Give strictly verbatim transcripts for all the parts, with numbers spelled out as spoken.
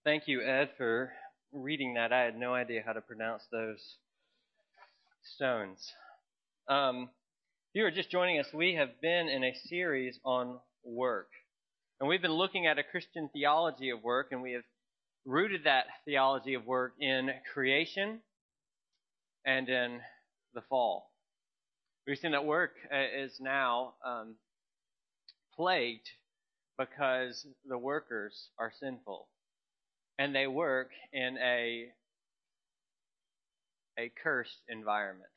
Thank you, Ed, for reading that. I had no idea how to pronounce those stones. Um, if you are just joining us, we have been in a series on work. And we've been looking at a Christian theology of work, and we have rooted that theology of work in creation and in the fall. We've seen that work is now um, plagued because the workers are sinful. And they work in a, a cursed environment.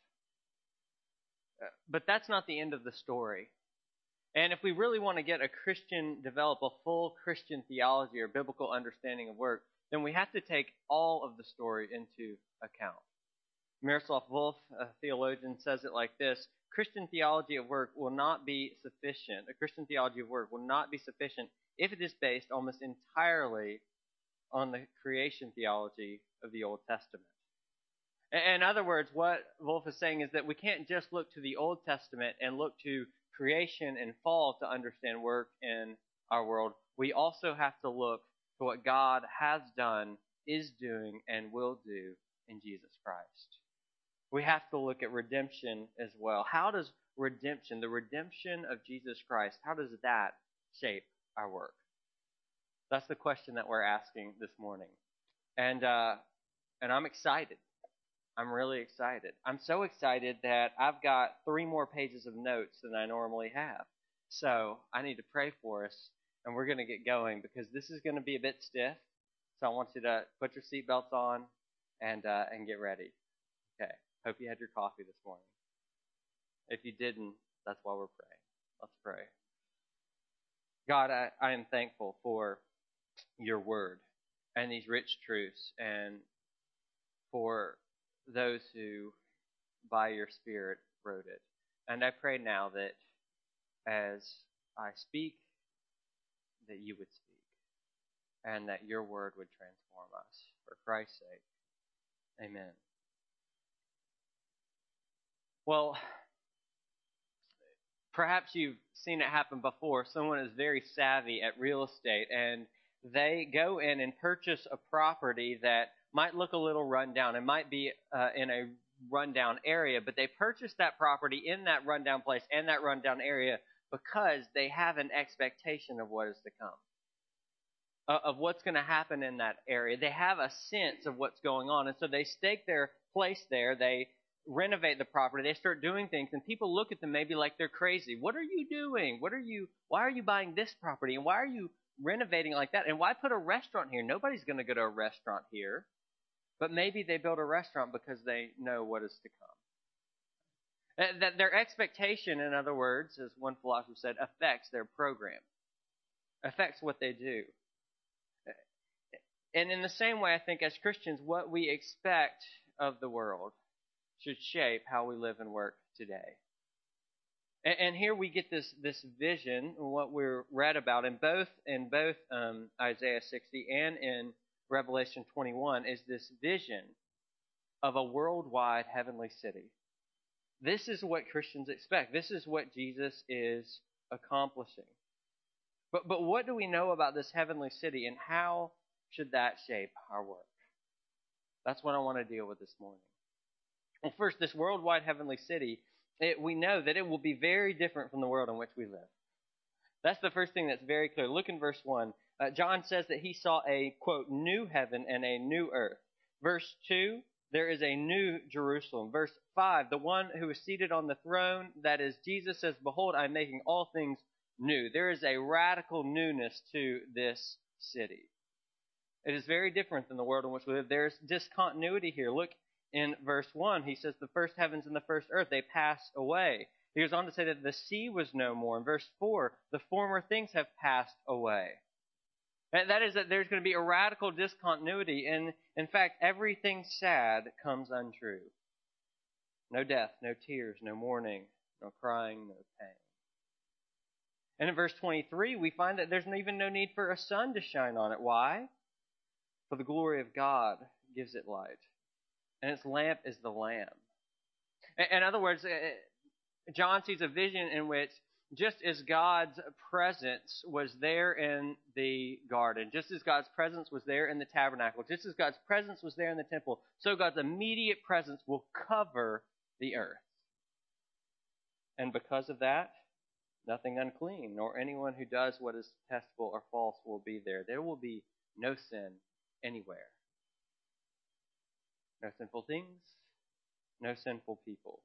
But that's not the end of the story. And if we really want to get a Christian, develop a full Christian theology or biblical understanding of work, then we have to take all of the story into account. Miroslav Volf, a theologian, says it like this: Christian theology of work will not be sufficient. A Christian theology of work will not be sufficient if it is based almost entirely on the creation theology of the Old Testament. In other words, what Wolf is saying is that we can't just look to the Old Testament and look to creation and fall to understand work in our world. We also have to look to what God has done, is doing, and will do in Jesus Christ. We have to look at redemption as well. How does redemption, the redemption of Jesus Christ, how does that shape our work? That's the question that we're asking this morning. And uh, and I'm excited. I'm really excited. I'm so excited that I've got three more pages of notes than I normally have. So I need to pray for us, and we're going to get going because this is going to be a bit stiff. So I want you to put your seatbelts on and uh, and get ready. Okay. Hope you had your coffee this morning. If you didn't, that's why we're praying. Let's pray. God, I, I am thankful for your word and these rich truths, and for those who by your Spirit wrote it. And I pray now that as I speak, that you would speak and that your word would transform us. For Christ's sake, amen. Well, perhaps you've seen it happen before. Someone is very savvy at real estate, and they go in and purchase a property that might look a little rundown. It might be uh, in a rundown area, but they purchase that property in that rundown place and that rundown area because they have an expectation of what is to come, uh, of what's going to happen in that area. They have a sense of what's going on, and so they stake their place there. They renovate the property. They start doing things, and people look at them maybe like they're crazy. What are you doing? What are you? Why are you buying this property? And why are you renovating like that? And why put a restaurant here? Nobody's going to go to a restaurant here. But maybe they build a restaurant because they know what is to come. That their expectation, in other words, as one philosopher said, affects their program, affects what they do. And in the same way, I think as Christians, what we expect of the world should shape how we live and work today. And here we get this this vision, what we're read about in both in both um, Isaiah sixty and in Revelation twenty-one, is this vision of a worldwide heavenly city. This is what Christians expect. This is what Jesus is accomplishing. But but what do we know about this heavenly city, and how should that shape our work? That's what I want to deal with this morning. Well, first, this worldwide heavenly city, it, we know that it will be very different from the world in which we live. That's the first thing that's very clear. Look in verse one. Uh, John says that he saw a, quote, new heaven and a new earth. Verse two, there is a new Jerusalem. Verse five, the one who is seated on the throne, that is Jesus, says, behold, I'm making all things new. There is a radical newness to this city. It is very different than the world in which we live. There's discontinuity here. Look in verse one. He says the first heavens and the first earth, they pass away. He goes on to say that the sea was no more. In verse four, the former things have passed away. That is that there's going to be a radical discontinuity. And in fact, everything sad comes untrue. No death, no tears, no mourning, no crying, no pain. And in verse twenty-three, we find that there's even no need for a sun to shine on it. Why? For the glory of God gives it light. And its lamp is the Lamb. In other words, John sees a vision in which Just as God's presence was there in the garden, just as God's presence was there in the tabernacle, just as God's presence was there in the temple, so God's immediate presence will cover the earth. And because of that, nothing unclean, nor anyone who does what is detestable or false will be there. There will be no sin anywhere. No sinful things, no sinful people.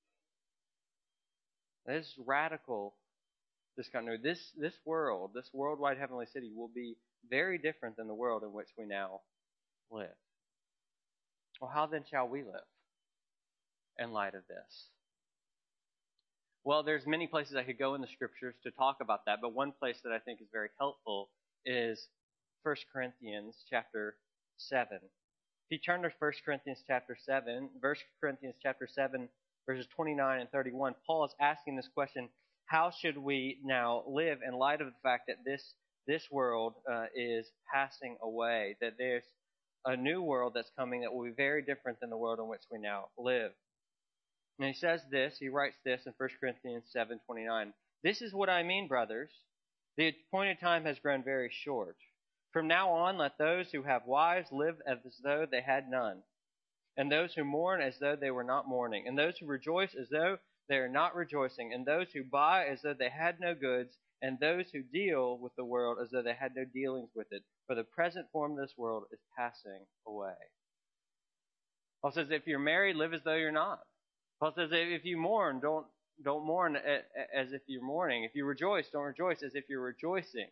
This is radical. This continuity, this this world, this worldwide heavenly city will be very different than the world in which we now live. Well, how then shall we live in light of this? Well, there's many places I could go in the scriptures to talk about that, but one place that I think is very helpful is First Corinthians chapter seven. If you turn to First Corinthians chapter seven, First Corinthians chapter seven, verses twenty-nine and thirty-one, Paul is asking this question: how should we now live in light of the fact that this this world uh, is passing away, that there's a new world that's coming that will be very different than the world in which we now live? And he says this, he writes this in First Corinthians seven twenty-nine. This is what I mean, brothers. The appointed time has grown very short. From now on, let those who have wives live as though they had none, and those who mourn as though they were not mourning, and those who rejoice as though they are not rejoicing, and those who buy as though they had no goods, and those who deal with the world as though they had no dealings with it. For the present form of this world is passing away. Paul says, if you're married, live as though you're not. Paul says, if you mourn, don't don't mourn as if you're mourning. If you rejoice, don't rejoice as if you're rejoicing.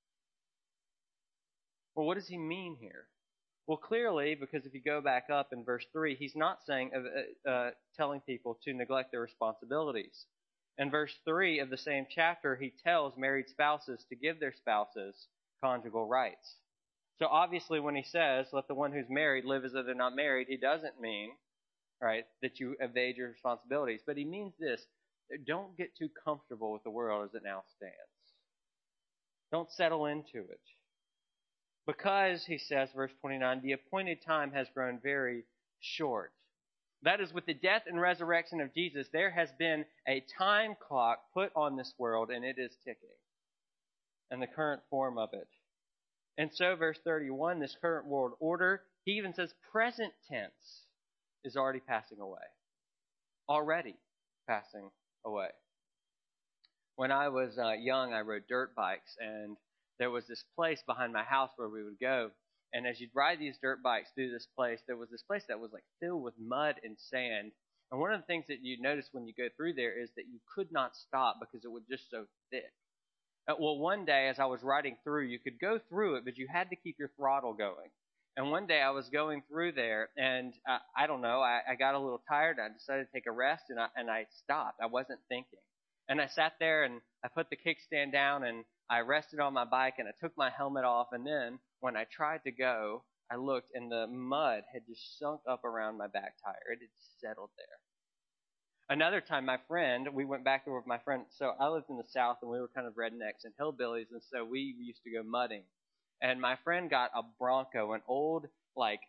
Well, what does he mean here? Well, clearly, because if you go back up in verse three, he's not saying uh, uh, telling people to neglect their responsibilities. In verse three of the same chapter, he tells married spouses to give their spouses conjugal rights. So obviously, when he says, let the one who's married live as though they're not married, he doesn't mean, right, that you evade your responsibilities. But he means this: don't get too comfortable with the world as it now stands. Don't settle into it. Because, he says, verse twenty-nine, the appointed time has grown very short. That is, with the death and resurrection of Jesus, there has been a time clock put on this world, and it is ticking. And the current form of it. And so, verse thirty-one, this current world order, he even says present tense, is already passing away. Already passing away. When I was uh, young, I rode dirt bikes, and there was this place behind my house where we would go. And as you'd ride these dirt bikes through this place, there was this place that was like filled with mud and sand. And one of the things that you notice when you go through there is that you could not stop because it was just so thick. Uh, well, one day as I was riding through, you could go through it, but you had to keep your throttle going. And one day I was going through there, and uh, I don't know, I, I got a little tired. I decided to take a rest, and I, and I stopped. I wasn't thinking. And I sat there, and I put the kickstand down, and I rested on my bike, and I took my helmet off. And then when I tried to go, I looked, and the mud had just sunk up around my back tire. It had settled there. Another time, my friend, we went back there with my friend. So I lived in the South, and we were kind of rednecks and hillbillies, and so we used to go mudding. And my friend got a Bronco, an old, like,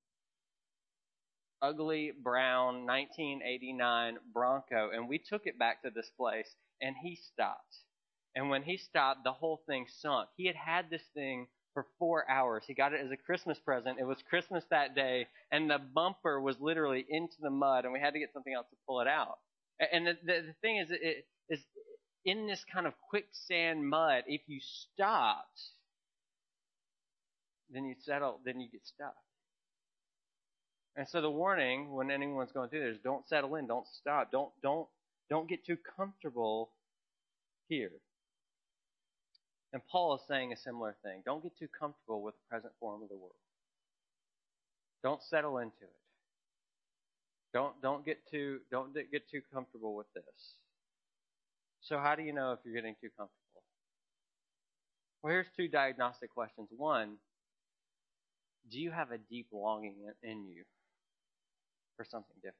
ugly brown nineteen eighty-nine Bronco, and we took it back to this place, and he stopped. And when he stopped, the whole thing sunk. He had had this thing for four hours. He got it as a Christmas present. It was Christmas that day, and the bumper was literally into the mud, and we had to get something else to pull it out. And the, the, the thing is, it is in this kind of quicksand mud, if you stopped, then you settle, then you get stuck. And so the warning when anyone's going through this is don't settle in, don't stop, don't don't don't get too comfortable here. And Paul is saying a similar thing. Don't get too comfortable with the present form of the world. Don't settle into it. Don't don't get too don't get too comfortable with this. So how do you know if you're getting too comfortable? Well, here's two diagnostic questions. One, do you have a deep longing in you for something different?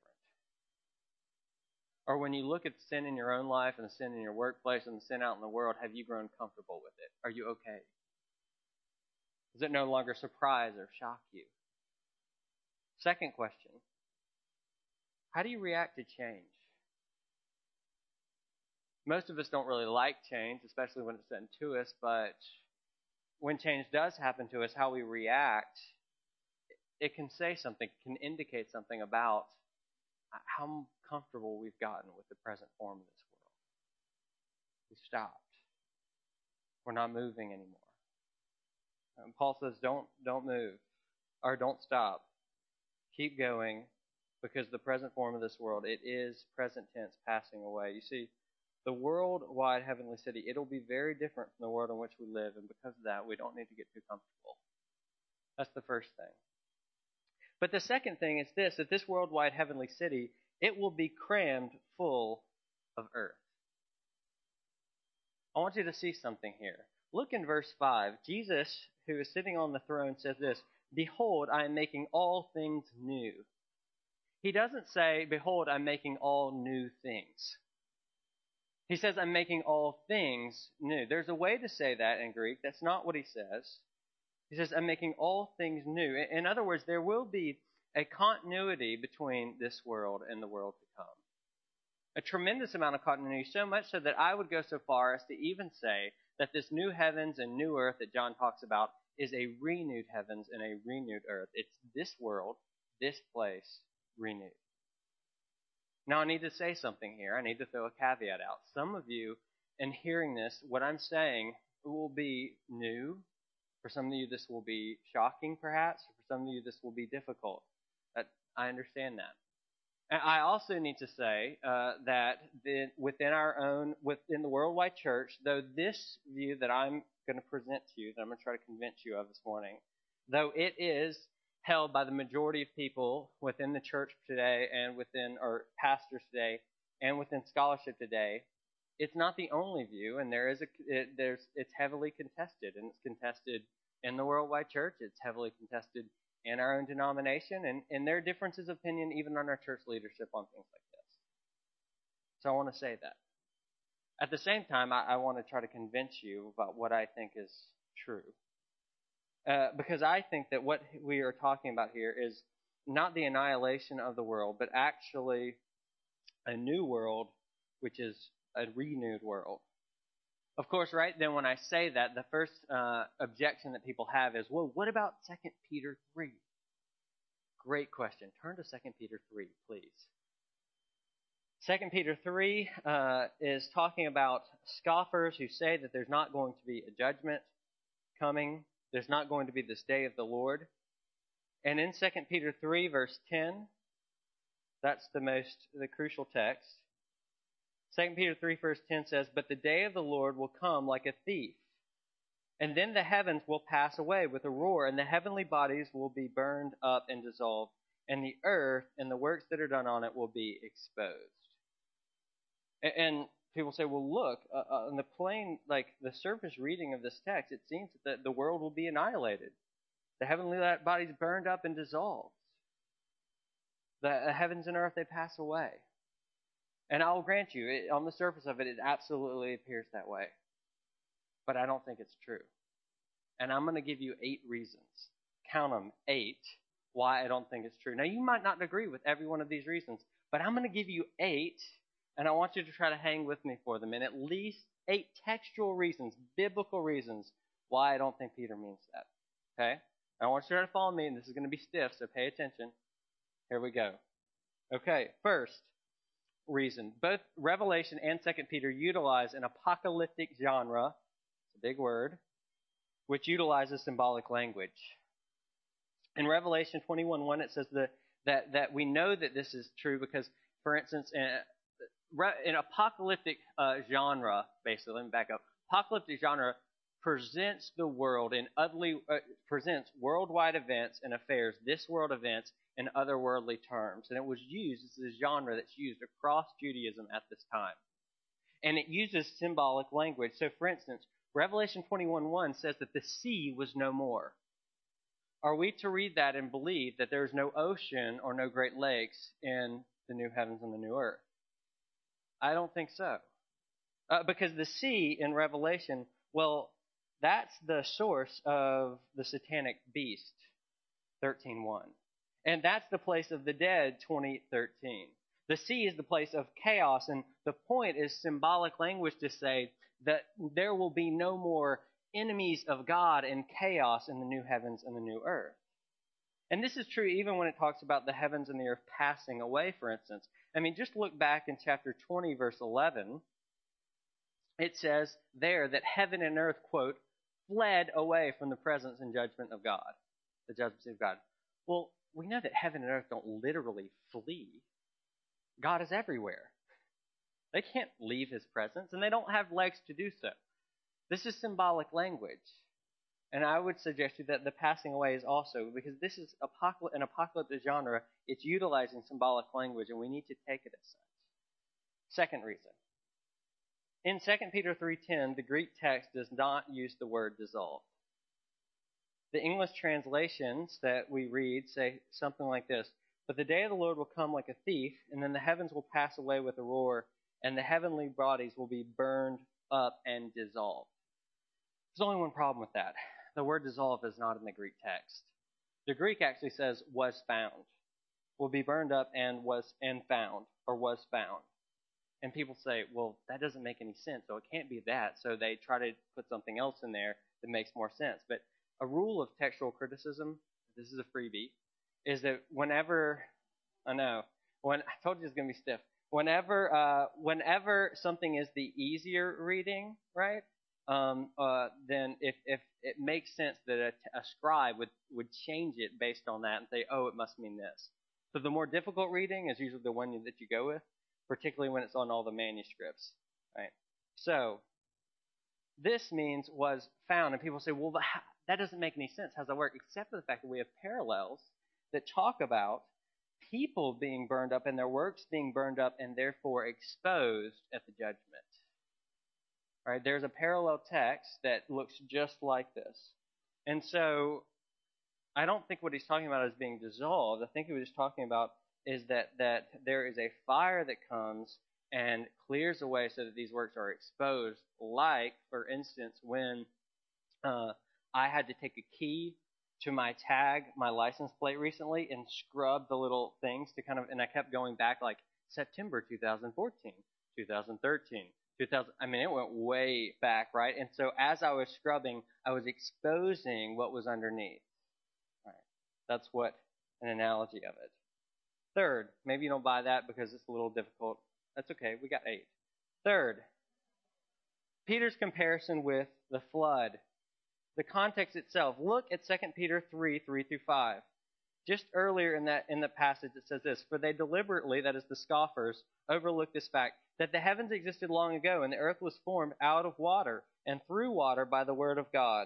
Or when you look at the sin in your own life and the sin in your workplace and the sin out in the world, have you grown comfortable with it? Are you okay? Does it no longer surprise or shock you? Second question, how do you react to change? Most of us don't really like change, especially when it's done to us, but when change does happen to us, how we react, it can say something, can indicate something about how comfortable we've gotten with the present form of this world. We've stopped. We're not moving anymore. And Paul says, don't, don't move, or don't stop. Keep going, because the present form of this world, it is present tense, passing away. You see, the worldwide heavenly city, it'll be very different from the world in which we live, and because of that, we don't need to get too comfortable. That's the first thing. But the second thing is this, that this worldwide heavenly city, it will be crammed full of earth. I want you to see something here. Look in verse five. Jesus, who is sitting on the throne, says this, "Behold, I am making all things new." He doesn't say, "Behold, I'm making all new things." He says, "I'm making all things new." There's a way to say that in Greek. That's not what he says. He says, "I'm making all things new." In other words, there will be a continuity between this world and the world to come. A tremendous amount of continuity, so much so that I would go so far as to even say that this new heavens and new earth that John talks about is a renewed heavens and a renewed earth. It's this world, this place, renewed. Now, I need to say something here. I need to throw a caveat out. Some of you, in hearing this, what I'm saying will be new. For some of you, this will be shocking, perhaps. For some of you, this will be difficult. That, I understand that. And I also need to say uh, that the, within our own, within the worldwide church, though this view that I'm going to present to you, that I'm going to try to convince you of this morning, though it is held by the majority of people within the church today and within, or pastors today, and within scholarship today, it's not the only view, and there is a, it, there's, it's heavily contested, and it's contested in the worldwide church. It's heavily contested in our own denomination, and, and there are differences of opinion even on our church leadership on things like this. So I want to say that. At the same time, I, I want to try to convince you about what I think is true. Uh, because I think that what we are talking about here is not the annihilation of the world, but actually a new world, which is a renewed world. Of course, right then when I say that, the first uh, objection that people have is, well, what about Second Peter three? Great question. Turn to Second Peter three, please. Second Peter three uh, is talking about scoffers who say that there's not going to be a judgment coming. There's not going to be this day of the Lord. And in Second Peter three, verse ten, that's the most, the crucial text. Second Peter three, verse ten says, "But the day of the Lord will come like a thief, and then the heavens will pass away with a roar, and the heavenly bodies will be burned up and dissolved, and the earth and the works that are done on it will be exposed." And, and people say, well, look, uh, on the plain, like the surface reading of this text, it seems that the world will be annihilated. The heavenly bodies burned up and dissolved. The heavens and earth, they pass away. And I'll grant you, it, on the surface of it, it absolutely appears that way. But I don't think it's true. And I'm going to give you eight reasons. Count them, eight, why I don't think it's true. Now, you might not agree with every one of these reasons, but I'm going to give you eight, and I want you to try to hang with me for them, and at least eight textual reasons, biblical reasons, why I don't think Peter means that. Okay? And I want you to try to follow me, and this is going to be stiff, so pay attention. Here we go. Okay, first reason. Both Revelation and Second Peter utilize an apocalyptic genre, it's a big word, which utilizes symbolic language. In Revelation twenty-one one, it says that, that, that we know that this is true because, for instance, in, in apocalyptic uh, genre, basically, let me back up. Apocalyptic genre presents the world in utterly, uh, presents worldwide events and affairs, this world events, in otherworldly terms. And it was used, this is a genre that's used across Judaism at this time. And it uses symbolic language. So, for instance, Revelation twenty-one one says that the sea was no more. Are we to read that and believe that there is no ocean or no great lakes in the new heavens and the new earth? I don't think so. Uh, because the sea in Revelation, well, that's the source of the satanic beast, thirteen one. And that's the place of the dead, twenty thirteen. The sea is the place of chaos, and the point is symbolic language to say that there will be no more enemies of God and chaos in the new heavens and the new earth. And this is true even when it talks about the heavens and the earth passing away, for instance. I mean, just look back in chapter twenty, verse eleven. It says there that heaven and earth, quote, fled away from the presence and judgment of God, the judgment of God. Well, we know that heaven and earth don't literally flee. God is everywhere. They can't leave his presence, and they don't have legs to do so. This is symbolic language. And I would suggest to you that the passing away is also, because this is apocalyptic, an apocalyptic genre, it's utilizing symbolic language, and we need to take it as such. Second reason. In Second Peter three ten, the Greek text does not use the word dissolve. The English translations that we read say something like this: "But the day of the Lord will come like a thief, and then the heavens will pass away with a roar, and the heavenly bodies will be burned up and dissolved." There's only one problem with that. The word dissolve is not in the Greek text. The Greek actually says was found. Will be burned up and was and found, or was found. And people say, well, that doesn't make any sense, so it can't be that. So they try to put something else in there that makes more sense. But a rule of textual criticism, this is a freebie, is that whenever, I know, when I told you it's going to be stiff. Whenever, uh, whenever something is the easier reading, right? Um, uh, then if, if it makes sense that a, a scribe would, would change it based on that and say, oh, it must mean this. So the more difficult reading is usually the one that you go with, particularly when it's on all the manuscripts, right? So this means was found, and people say, well, that doesn't make any sense. How does that work? Except for the fact that we have parallels that talk about people being burned up and their works being burned up and therefore exposed at the judgment. Right? There's a parallel text that looks just like this. And so I don't think what he's talking about is being dissolved. I think what he's talking about is that, that there is a fire that comes and clears away so that these works are exposed. Like, for instance, when uh, I had to take a key to my tag, my license plate recently, and scrub the little things to kind of, and I kept going back like September twenty fourteen, twenty thirteen, two thousand. I mean, it went way back, right? And so as I was scrubbing, I was exposing what was underneath. Right. That's what an analogy of it. Third, maybe you don't buy that because it's a little difficult. That's okay. We got eight. Third, Peter's comparison with the flood. The context itself. Look at Second Peter three, three through five. Just earlier in that in the passage it says this: "For they deliberately," that is the scoffers, "overlooked this fact, that the heavens existed long ago, and the earth was formed out of water, and through water by the word of God.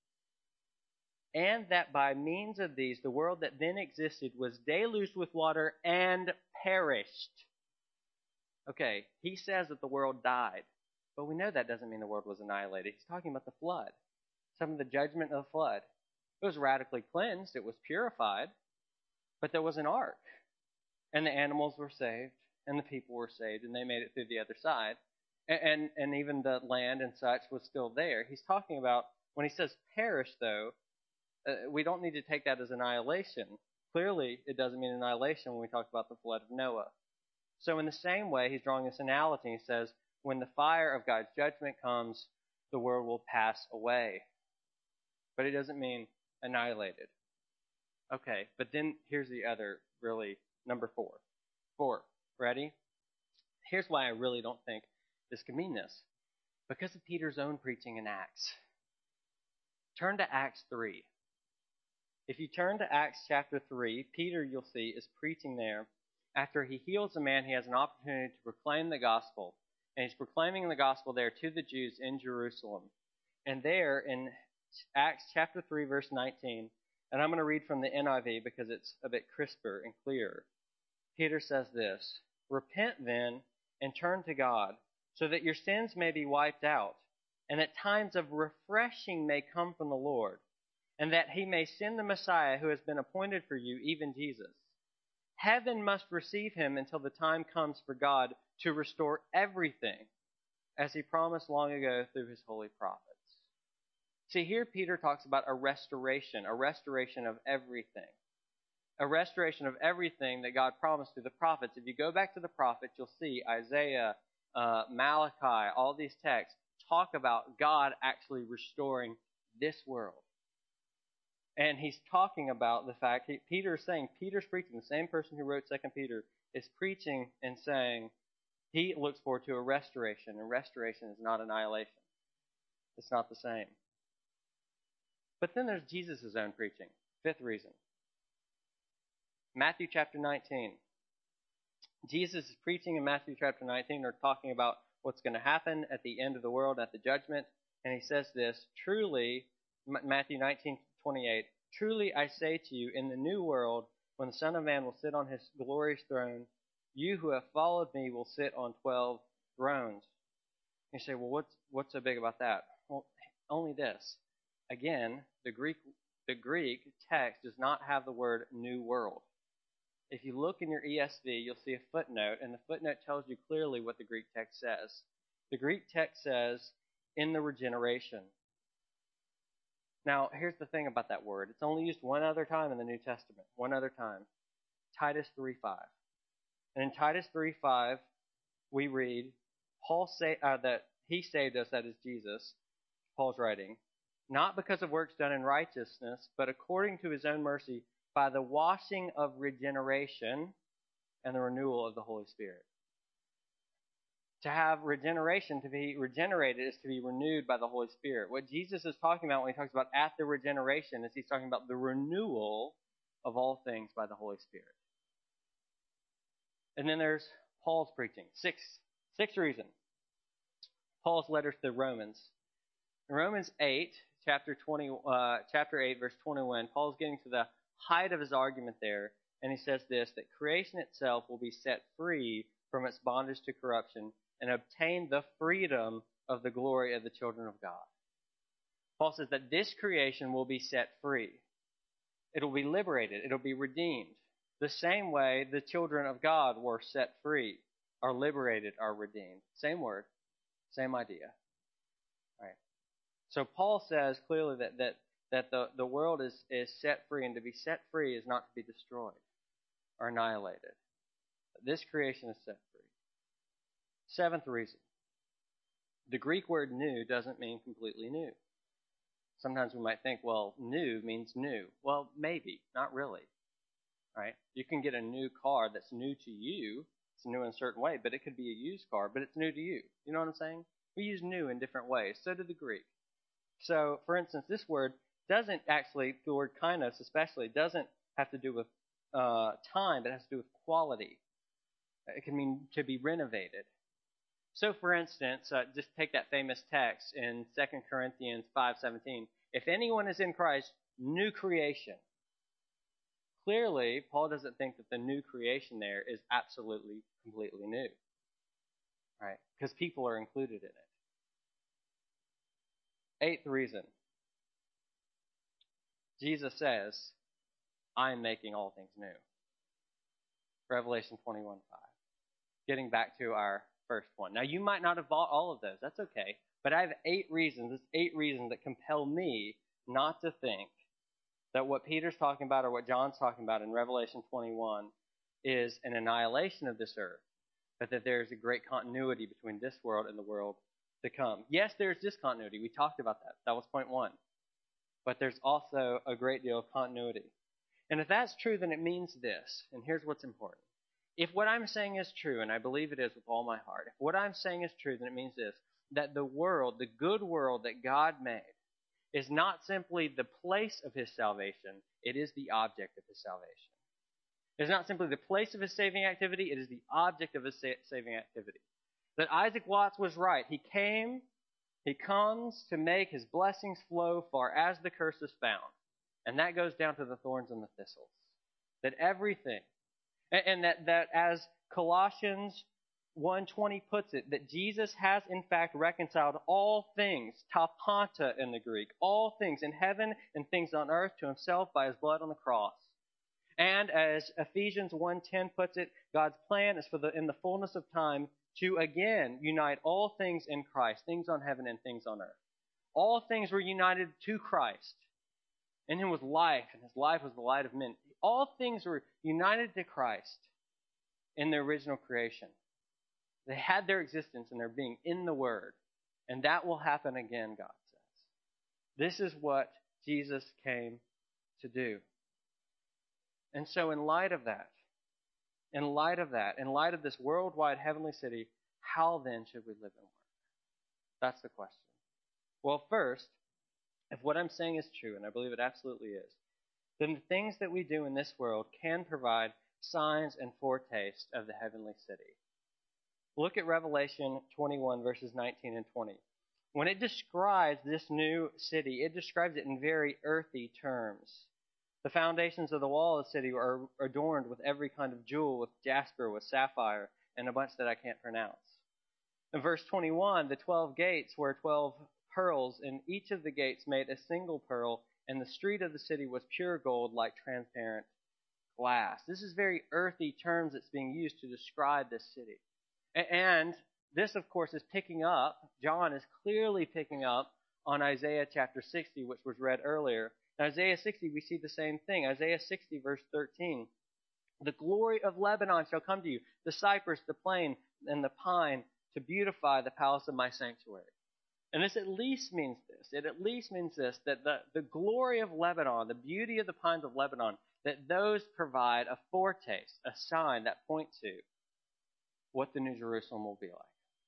And that by means of these, the world that then existed was deluged with water and perished." Okay, he says that the world died, but we know that doesn't mean the world was annihilated. He's talking about the flood. Some of the judgment of the flood. It was radically cleansed. It was purified. But there was an ark. And the animals were saved. And the people were saved. And they made it through the other side. And, and, and even the land and such was still there. He's talking about, when he says perish, though, uh, we don't need to take that as annihilation. Clearly, it doesn't mean annihilation when we talk about the flood of Noah. So in the same way, he's drawing this analogy. He says, when the fire of God's judgment comes, the world will pass away. But it doesn't mean annihilated. Okay, but then here's the other, really, number four. Four. Ready? Here's why I really don't think this could mean this. Because of Peter's own preaching in Acts. Turn to Acts three. If you turn to Acts chapter three, Peter, you'll see, is preaching there. After he heals a man, he has an opportunity to proclaim the gospel. And he's proclaiming the gospel there to the Jews in Jerusalem. And there in Acts chapter three, verse nineteen, and I'm going to read from the N I V because it's a bit crisper and clearer. Peter says this: "Repent then and turn to God, so that your sins may be wiped out, and that times of refreshing may come from the Lord, and that he may send the Messiah who has been appointed for you, even Jesus. Heaven must receive him until the time comes for God to restore everything, as he promised long ago through his holy prophets." See, here Peter talks about a restoration, a restoration of everything. a restoration of everything that God promised through the prophets. If you go back to the prophets, you'll see Isaiah, uh, Malachi, all these texts talk about God actually restoring this world. And he's talking about the fact, he, Peter is saying, Peter's preaching, the same person who wrote Second Peter is preaching and saying he looks forward to a restoration, and restoration is not annihilation. It's not the same. But then there's Jesus' own preaching. Fifth reason. Matthew chapter nineteen. Jesus is preaching in Matthew chapter nineteen, or talking about what's going to happen at the end of the world, at the judgment. And he says this, truly, Matthew nineteen twenty-eight, truly I say to you, in the new world, when the Son of Man will sit on his glorious throne, you who have followed me will sit on twelve thrones. You say, well, what's what's so big about that? Well, only this. Again, the Greek the Greek text does not have the word new world. If you look in your E S V, you'll see a footnote, and the footnote tells you clearly what the Greek text says. The Greek text says, in the regeneration. Now, here's the thing about that word. It's only used one other time in the New Testament. One other time. Titus three five. And in Titus three five, we read, Paul say uh, that he saved us, that is Jesus, Paul's writing, not because of works done in righteousness, but according to his own mercy, by the washing of regeneration and the renewal of the Holy Spirit. To have regeneration, to be regenerated, is to be renewed by the Holy Spirit. What Jesus is talking about when he talks about at the regeneration is he's talking about the renewal of all things by the Holy Spirit. And then there's Paul's preaching. Six, sixth reason. Paul's letter to the Romans. In Romans eight, chapter twenty, uh, chapter eight, verse twenty-one, Paul's getting to the height of his argument there, and he says this, that creation itself will be set free from its bondage to corruption and obtain the freedom of the glory of the children of God. Paul says that this creation will be set free. It'll be liberated. It'll be redeemed. The same way the children of God were set free, are liberated, are redeemed. Same word, same idea. All right. So Paul says clearly that that that the, the world is, is set free, and to be set free is not to be destroyed or annihilated. This creation is set free. Seventh reason. The Greek word new doesn't mean completely new. Sometimes we might think, well, new means new. Well, maybe, not really. Right? You can get a new car that's new to you. It's new in a certain way, but it could be a used car, but it's new to you. You know what I'm saying? We use new in different ways. So did the Greek. So, for instance, this word doesn't actually, the word kainos especially, doesn't have to do with uh, time, but it has to do with quality. It can mean to be renovated. So, for instance, uh, just take that famous text in Second Corinthians five seventeen. If anyone is in Christ, new creation. Clearly, Paul doesn't think that the new creation there is absolutely, completely new. Right? Because people are included in it. Eighth reason. Jesus says, I am making all things new. Revelation twenty-one five. Getting back to our first one. Now, you might not have bought all of those. That's okay. But I have eight reasons. It's eight reasons that compel me not to think that what Peter's talking about or what John's talking about in Revelation twenty-one is an annihilation of this earth, but that there's a great continuity between this world and the world to come. Yes, there's discontinuity. We talked about that. That was point one. But there's also a great deal of continuity. And if that's true, then it means this, and here's what's important. If what I'm saying is true, and I believe it is with all my heart, if what I'm saying is true, then it means this, that the world, the good world that God made, is not simply the place of his salvation, it is the object of his salvation. It's not simply the place of his saving activity, it is the object of his sa- saving activity. That Isaac Watts was right. He came, he comes to make his blessings flow far as the curse is found. And that goes down to the thorns and the thistles. That everything, and, and that, that as Colossians one twenty puts it, that Jesus has in fact reconciled all things, tapanta in the Greek, all things in heaven and things on earth to himself by his blood on the cross. And as Ephesians one ten puts it, God's plan is for the in the fullness of time to again unite all things in Christ, things on heaven and things on earth. All things were united to Christ. In him was life, and his life was the light of men. All things were united to Christ in the original creation. They had their existence and their being in the Word. And that will happen again, God says. This is what Jesus came to do. And so in light of that, in light of that, in light of this worldwide heavenly city, how then should we live and work? That's the question. Well, first, if what I'm saying is true, and I believe it absolutely is, then the things that we do in this world can provide signs and foretastes of the heavenly city. Look at Revelation twenty-one, verses nineteen and twenty. When it describes this new city, it describes it in very earthy terms. The foundations of the wall of the city are adorned with every kind of jewel, with jasper, with sapphire, and a bunch that I can't pronounce. In verse twenty-one, the twelve gates were twelve pearls, and each of the gates made a single pearl, and the street of the city was pure gold like transparent glass. This is very earthy terms that's being used to describe this city. And this, of course, is picking up, John is clearly picking up on Isaiah chapter sixty, which was read earlier. In Isaiah sixty, we see the same thing. Isaiah sixty, verse thirteen. The glory of Lebanon shall come to you, the cypress, the plane, and the pine, to beautify the palace of my sanctuary. And this at least means this. It at least means this, that the, the glory of Lebanon, the beauty of the pines of Lebanon, that those provide a foretaste, a sign that point to what the New Jerusalem will be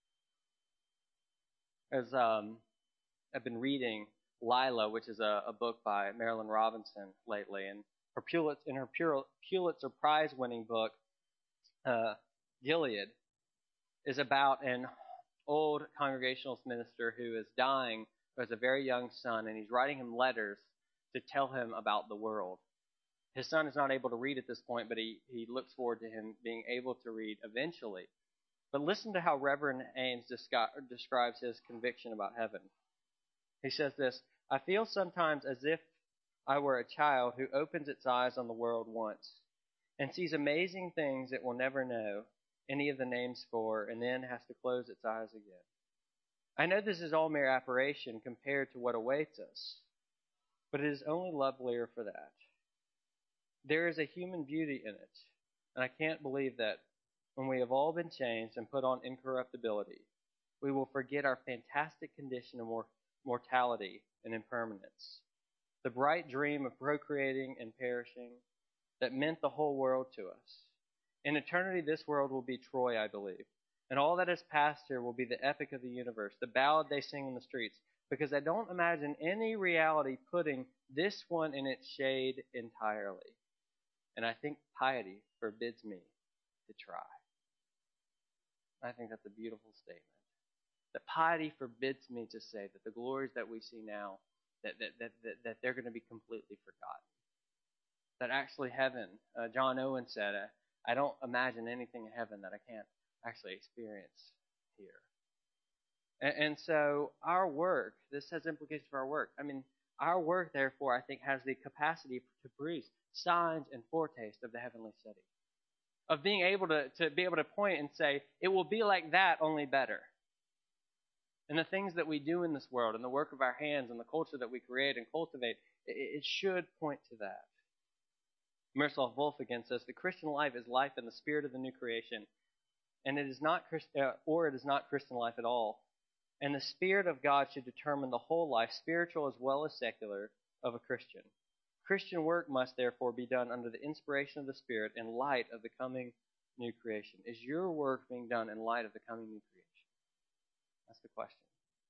like. As um, I've been reading Lila, which is a, a book by Marilyn Robinson lately, and her Pulitzer, in her Pulitzer Prize-winning book, uh, Gilead, is about an old Congregationalist minister who is dying, who has a very young son, and he's writing him letters to tell him about the world. His son is not able to read at this point, but he, he looks forward to him being able to read eventually. But listen to how Reverend Ames descri- describes his conviction about heaven. He says this, I feel sometimes as if I were a child who opens its eyes on the world once and sees amazing things it will never know any of the names for, and then has to close its eyes again. I know this is all mere apparition compared to what awaits us, but it is only lovelier for that. There is a human beauty in it, and I can't believe that when we have all been changed and put on incorruptibility, we will forget our fantastic condition of mor- mortality and impermanence. The bright dream of procreating and perishing that meant the whole world to us. In eternity, this world will be Troy, I believe, and all that has passed here will be the epic of the universe, the ballad they sing in the streets, because I don't imagine any reality putting this one in its shade entirely. And I think piety forbids me to try. I think that's a beautiful statement. That piety forbids me to say that the glories that we see now, that that that that, that they're going to be completely forgotten. That actually heaven, uh, John Owen said, uh, I don't imagine anything in heaven that I can't actually experience here. And, and so our work, this has implications for our work. I mean, our work, therefore, I think has the capacity to produce signs and foretaste of the heavenly city. Of being able to, to be able to point and say, it will be like that, only better. And the things that we do in this world, and the work of our hands, and the culture that we create and cultivate, it, it should point to that. Miroslav Volf again says, the Christian life is life in the spirit of the new creation, and it is not, uh, or it is not Christian life at all. And the Spirit of God should determine the whole life, spiritual as well as secular, of a Christian. Christian work must therefore be done under the inspiration of the Spirit in light of the coming new creation. Is your work being done in light of the coming new creation? That's the question.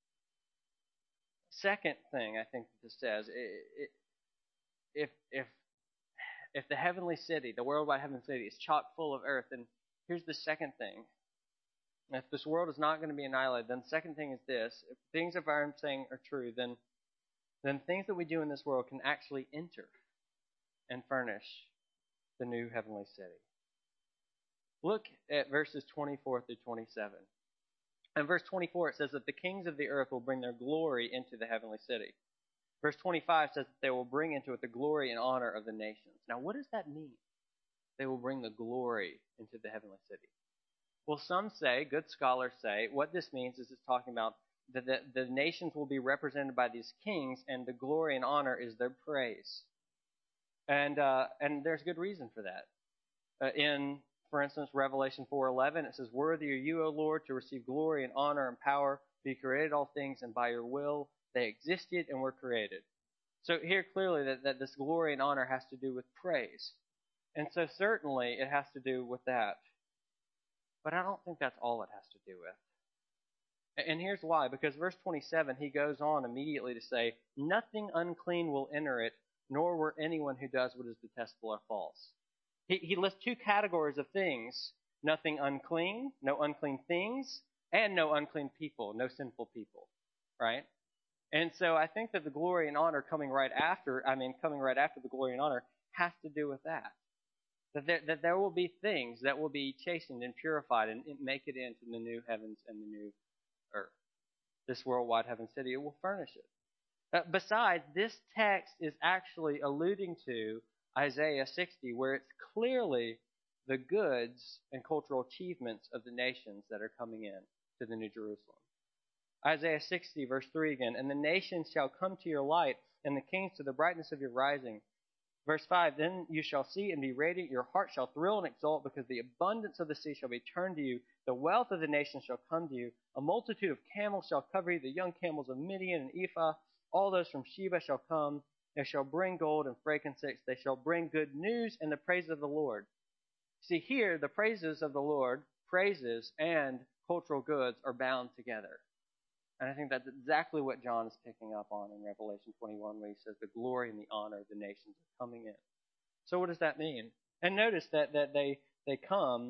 Second thing I think that this says, it, it, if if if the heavenly city, the worldwide heavenly city, is chock full of earth, then here's the second thing. If this world is not going to be annihilated, then the second thing is this. If things of I'm saying are true, then then things that we do in this world can actually enter and furnish the new heavenly city. Look at verses twenty-four through twenty-seven. In verse twenty-four, it says that the kings of the earth will bring their glory into the heavenly city. Verse twenty-five says that they will bring into it the glory and honor of the nations. Now, what does that mean? They will bring the glory into the heavenly city. Well, some say, good scholars say, what this means is it's talking about The, the, the nations will be represented by these kings, and the glory and honor is their praise. And uh, and there's good reason for that. Uh, in, for instance, Revelation four eleven, it says, "Worthy are you, O Lord, to receive glory and honor and power. For you created all things, and by your will they existed and were created." So here clearly that, that this glory and honor has to do with praise. And so certainly it has to do with that. But I don't think that's all it has to do with. And here's why. Because verse twenty-seven, he goes on immediately to say, "Nothing unclean will enter it, nor will anyone who does what is detestable or false." He, he lists two categories of things. Nothing unclean, no unclean things, and no unclean people, no sinful people. Right? And so I think that the glory and honor coming right after, I mean, coming right after the glory and honor has to do with that. That there, that there will be things that will be chastened and purified and make it into the new heavens and the new earth. This worldwide heaven city, it will furnish it. Uh, besides, this text is actually alluding to Isaiah sixty, where it's clearly the goods and cultural achievements of the nations that are coming in to the New Jerusalem. Isaiah sixty, verse three again, "And the nations shall come to your light, and the kings to the brightness of your rising." Verse five, "Then you shall see and be radiant, your heart shall thrill and exult, because the abundance of the sea shall be turned to you, the wealth of the nations shall come to you, a multitude of camels shall cover you, the young camels of Midian and Ephah, all those from Sheba shall come, they shall bring gold and frankincense, they shall bring good news and the praise of the Lord." See here, the praises of the Lord, praises and cultural goods are bound together. And I think that's exactly what John is picking up on in Revelation twenty-one, where he says the glory and the honor of the nations are coming in. So what does that mean? And notice that, that they, they come,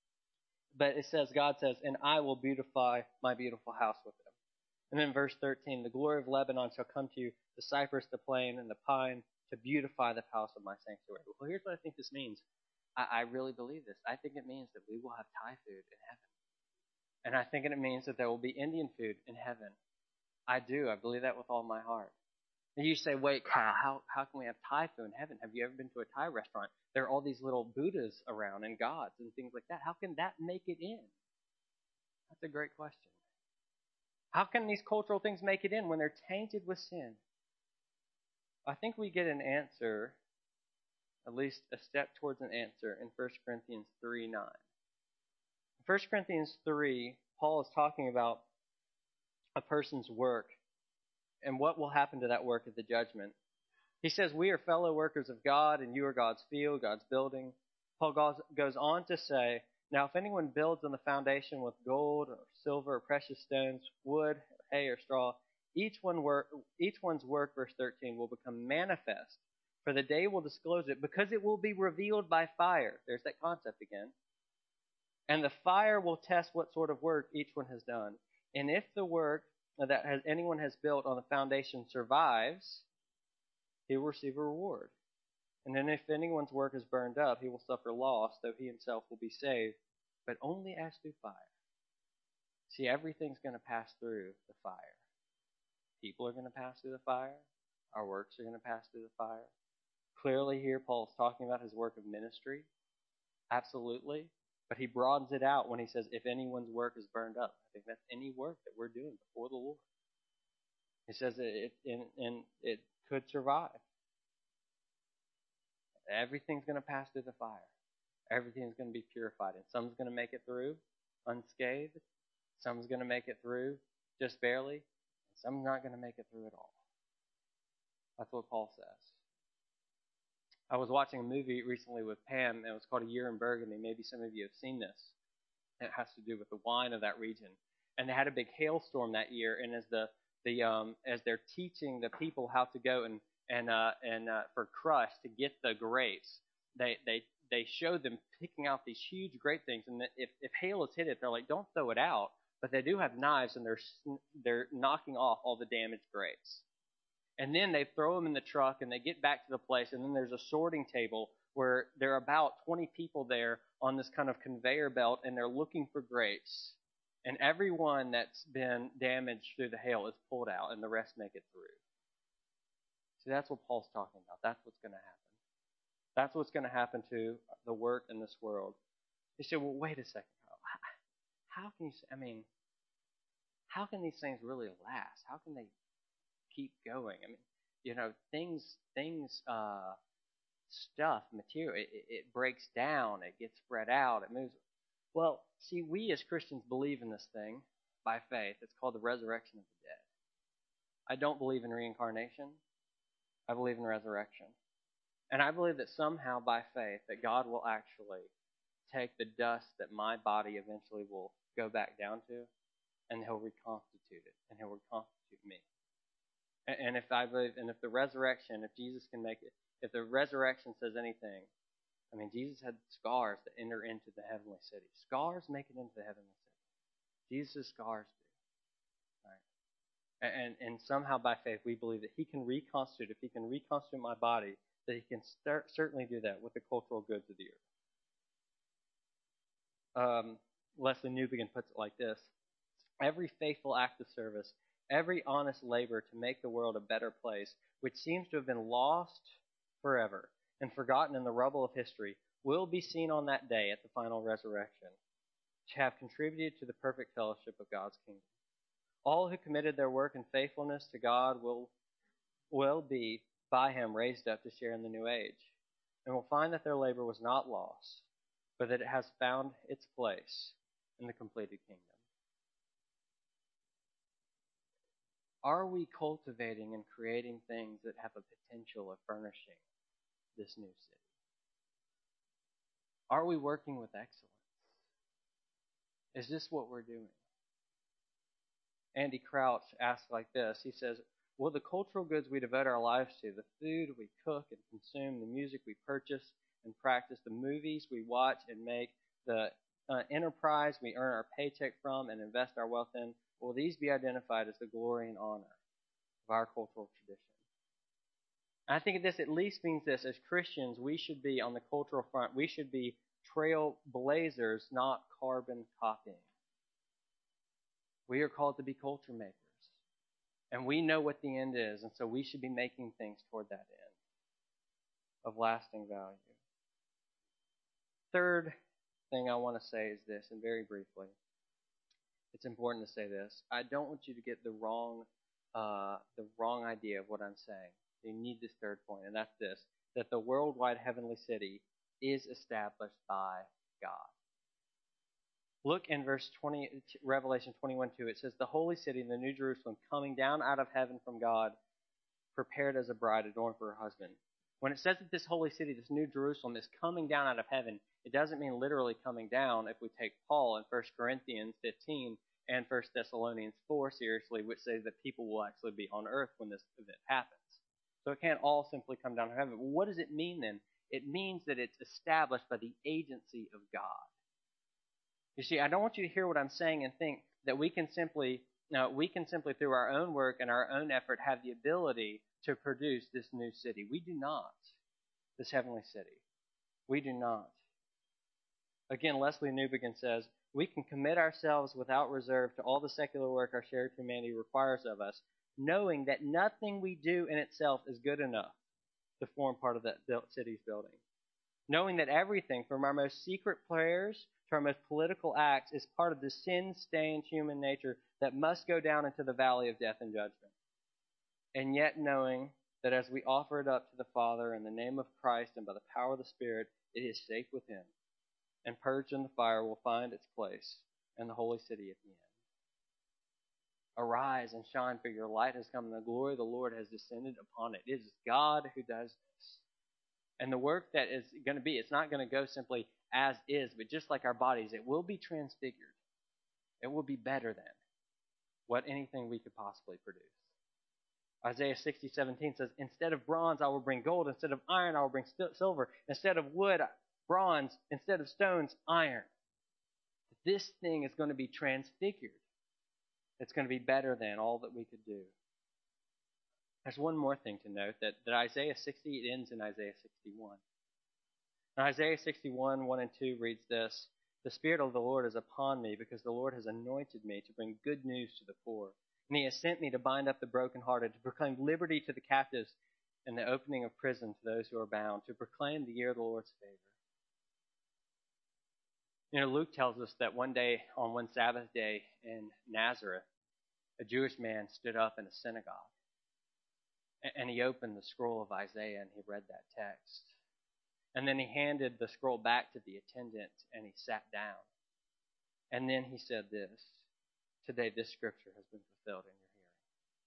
but it says, God says, "And I will beautify my beautiful house with them." And then verse thirteen, "The glory of Lebanon shall come to you, the cypress, the plane, and the pine, to beautify the house of my sanctuary." Well, here's what I think this means. I, I really believe this. I think it means that we will have Thai food in heaven. And I think it means that there will be Indian food in heaven. I do. I believe that with all my heart. And you say, "Wait, Kyle, how, how can we have Thai food in heaven? Have you ever been to a Thai restaurant? There are all these little Buddhas around and gods and things like that. How can that make it in?" That's a great question. How can these cultural things make it in when they're tainted with sin? I think we get an answer, at least a step towards an answer, in First Corinthians three nine. First Corinthians three, Paul is talking about a person's work and what will happen to that work at the judgment. He says, "We are fellow workers of God, and you are God's field, God's building." Paul goes, goes on to say, "Now if anyone builds on the foundation with gold or silver or precious stones, wood, hay, or straw, each one work, each one's work," verse thirteen, "will become manifest, for the day will disclose it, because it will be revealed by fire." There's that concept again. "And the fire will test what sort of work each one has done. And if the work that has, anyone has built on the foundation survives, he will receive a reward. And then if anyone's work is burned up, he will suffer loss, though he himself will be saved, but only as through fire." See, everything's going to pass through the fire. People are going to pass through the fire. Our works are going to pass through the fire. Clearly here, Paul's talking about his work of ministry. Absolutely. But he broadens it out when he says, if anyone's work is burned up. I think that's any work that we're doing before the Lord. He says it, it, and it could survive. Everything's going to pass through the fire. Everything's going to be purified. And some's going to make it through unscathed. Some's going to make it through just barely. And some's not going to make it through at all. That's what Paul says. I was watching a movie recently with Pam, and it was called A Year in Burgundy. Maybe some of you have seen this. It has to do with the wine of that region. And they had a big hailstorm that year, and as the the um as they're teaching the people how to go and and uh and uh, for crush to get the grapes, they they they showed them picking out these huge grape things, and if if hail has hit it, they're like, don't throw it out, but they do have knives, and they're they're knocking off all the damaged grapes. And then they throw them in the truck, and they get back to the place, and then there's a sorting table where there are about twenty people there on this kind of conveyor belt, and they're looking for grapes. And every one that's been damaged through the hail is pulled out, and the rest make it through. See, that's what Paul's talking about. That's what's going to happen. That's what's going to happen to the work in this world. You say, well, wait a second. How can you say, I mean, how can these things really last? How can they keep going? I mean, you know, things, things, uh, stuff, material, it, it breaks down, it gets spread out, it moves. Well, see, we as Christians believe in this thing by faith. It's called the resurrection of the dead. I don't believe in reincarnation. I believe in resurrection. And I believe that somehow by faith that God will actually take the dust that my body eventually will go back down to, and he'll reconstitute it, and he'll reconstitute me. And, and if I believe, and if the resurrection, if Jesus can make it, if the resurrection says anything, I mean, Jesus had scars that enter into the heavenly city. Scars make it into the heavenly city. Jesus' scars do. Right? And, and somehow by faith we believe that he can reconstitute, if he can reconstitute my body, that he can start, certainly do that with the cultural goods of the earth. Um, Leslie Newbegin puts it like this: every faithful act of service, every honest labor to make the world a better place, which seems to have been lost forever and forgotten in the rubble of history, will be seen on that day at the final resurrection, to have contributed to the perfect fellowship of God's kingdom. All who committed their work in faithfulness to God will, will be by him raised up to share in the new age, and will find that their labor was not lost, but that it has found its place in the completed kingdom. Are we cultivating and creating things that have a potential of furnishing this new city? Are we working with excellence? Is this what we're doing? Andy Crouch asks like this. He says, will the cultural goods we devote our lives to, the food we cook and consume, the music we purchase and practice, the movies we watch and make, the uh, enterprise we earn our paycheck from and invest our wealth in, will these be identified as the glory and honor of our cultural tradition? I think this at least means this: as Christians, we should be on the cultural front. We should be trailblazers, not carbon copying. We are called to be culture makers. And we know what the end is, and so we should be making things toward that end of lasting value. Third thing I want to say is this, and very briefly, it's important to say this. I don't want you to get the wrong, uh, the wrong idea of what I'm saying. You need this third point, and that's this: that the worldwide heavenly city is established by God. Look in verse twenty, Revelation twenty-one two. It says, the holy city, the New Jerusalem, coming down out of heaven from God, prepared as a bride adorned for her husband. When it says that this holy city, this New Jerusalem, is coming down out of heaven, it doesn't mean literally coming down if we take Paul in First Corinthians fifteen and First Thessalonians four seriously, which says that people will actually be on earth when this event happens. So it can't all simply come down from heaven. What does it mean then? It means that it's established by the agency of God. You see, I don't want you to hear what I'm saying and think that we can simply, no, we can simply through our own work and our own effort have the ability to produce this new city. We do not. This heavenly city. We do not. Again, Leslie Newbegin says, we can commit ourselves without reserve to all the secular work our shared humanity requires of us, knowing that nothing we do in itself is good enough to form part of that city's building. Knowing that everything from our most secret prayers to our most political acts is part of the sin-stained human nature that must go down into the valley of death and judgment. And yet knowing that as we offer it up to the Father in the name of Christ and by the power of the Spirit, it is safe with him, and purged in the fire will find its place in the holy city at the end. Arise and shine, for your light has come, and the glory of the Lord has descended upon it. It is God who does this. And the work that is going to be, it's not going to go simply as is, but just like our bodies, it will be transfigured. It will be better than what anything we could possibly produce. Isaiah sixty seventeen says, instead of bronze, I will bring gold. Instead of iron, I will bring silver. Instead of wood, bronze. Instead of stones, iron. This thing is going to be transfigured. It's going to be better than all that we could do. There's one more thing to note, that, that Isaiah sixty, it ends in Isaiah sixty-one. And Isaiah sixty-one, one and two reads this: the Spirit of the Lord is upon me, because the Lord has anointed me to bring good news to the poor. And he has sent me to bind up the brokenhearted, to proclaim liberty to the captives, and the opening of prison to those who are bound, to proclaim the year of the Lord's favor. You know, Luke tells us that one day, on one Sabbath day in Nazareth, a Jewish man stood up in a synagogue, and he opened the scroll of Isaiah and he read that text. And then he handed the scroll back to the attendant and he sat down. And then he said this, today this scripture has been fulfilled in your hearing.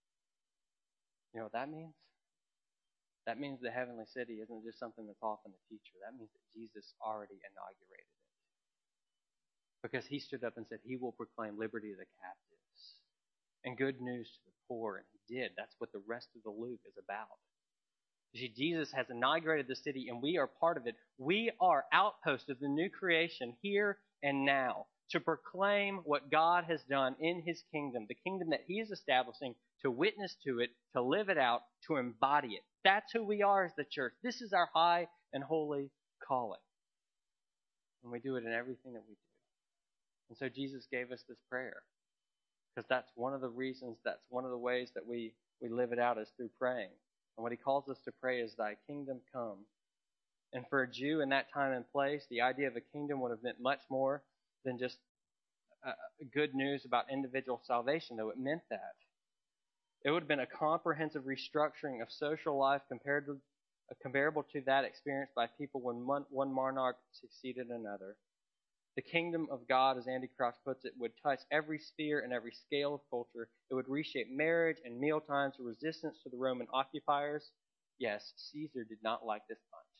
You know what that means? That means the heavenly city isn't just something that's off in the future. That means that Jesus already inaugurated it. Because he stood up and said he will proclaim liberty to the captives and good news to the poor, and he did. That's what the rest of the Luke is about. You see, Jesus has inaugurated the city, and we are part of it. We are outposts of the new creation here and now to proclaim what God has done in his kingdom, the kingdom that he is establishing, to witness to it, to live it out, to embody it. That's who we are as the church. This is our high and holy calling. And we do it in everything that we do. And so Jesus gave us this prayer. Because that's one of the reasons, that's one of the ways that we, we live it out is through praying. And what he calls us to pray is, thy kingdom come. And for a Jew in that time and place, the idea of a kingdom would have meant much more than just uh, good news about individual salvation, though it meant that. It would have been a comprehensive restructuring of social life compared to, uh, comparable to that experienced by people when one, one monarch succeeded another. The kingdom of God, as Andy Crouch puts it, would touch every sphere and every scale of culture. It would reshape marriage and mealtimes, resistance to the Roman occupiers. Yes, Caesar did not like this punch.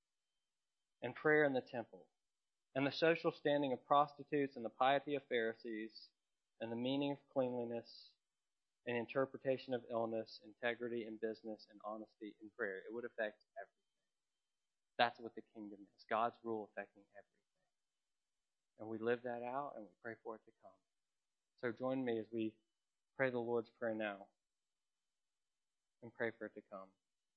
And prayer in the temple. And the social standing of prostitutes and the piety of Pharisees and the meaning of cleanliness and interpretation of illness, integrity in business, and honesty in prayer. It would affect everything. That's what the kingdom is. God's rule affecting everything. And we live that out, and we pray for it to come. So join me as we pray the Lord's Prayer now and pray for it to come.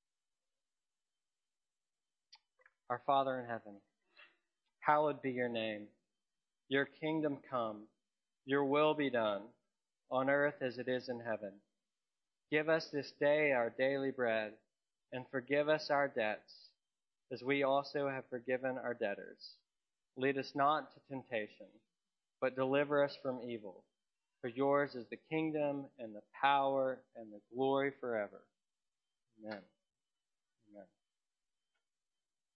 Our Father in heaven, hallowed be your name. Your kingdom come. Your will be done, on earth as it is in heaven. Give us this day our daily bread, and forgive us our debts, as we also have forgiven our debtors. Lead us not to temptation, but deliver us from evil. For yours is the kingdom and the power and the glory forever. Amen. Amen.